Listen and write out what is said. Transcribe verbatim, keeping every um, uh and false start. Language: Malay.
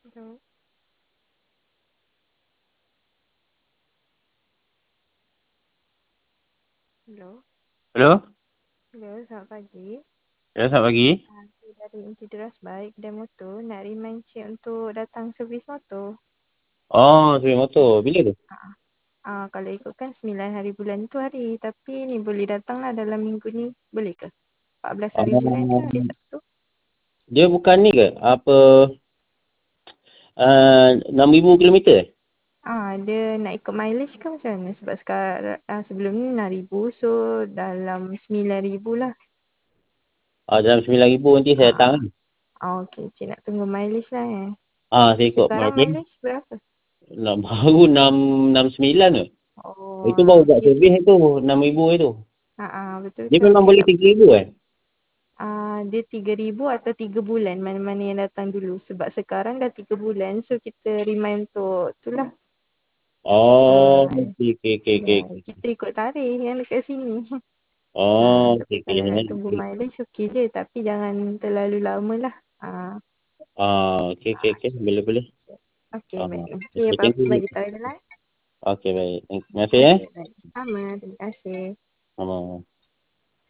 Hello. Hello. Hello? Hello, selamat pagi. Ya, selamat pagi. Ah, Saya dari Intiduras Bike dan Motor nak remind cik untuk datang servis motor. Oh, sepeda motor. Bila tu? Ah, ah, kalau ikutkan sembilan hari bulan tu hari. Tapi ni boleh datang lah dalam minggu ni. Boleh ke? empat belas hari bulan ke hari Um, Sabtu? dia bukan ni ke? Apa, uh, enam ribu kilometer eh? Ah, dia nak ikut mileage ke macam mana? Sebab sekarang ah, sebelum ni enam ribu, so dalam sembilan ribu lah. Ah, dalam sembilan ribu nanti saya datang Ah, kan? ah, okay, cik nak tunggu mileage lah eh. Ah, saya ikut Sekarang margin. mileage berapa? Nak baru enam, enam sembilan tu. Oh, Itu baru buat okay, servis okay. itu, enam ribu itu. Ah, ah, betul Dia betul. memang Okay, boleh tak tiga ribu eh? uh, dia tiga ribu atau tiga bulan mana-mana yang datang dulu sebab sekarang dah tiga bulan so kita remind untuk tu lah. Oh, Uh, okey, okey, okey, ya, okey. kita ikut tarikh yang dekat sini. Uh, Oh, tapi okey, kalau nak okey. tunggu Okey. mileage okey je tapi jangan terlalu lama lah. Uh, Ah, okey, okey, okey. Boleh, boleh. okay, Ah, baik. Okay, okey, thank apa-apa you. bagi tahu je lah. Okey, baik. Terima kasih eh. Okay, baik. Sama, terima kasih. Sama.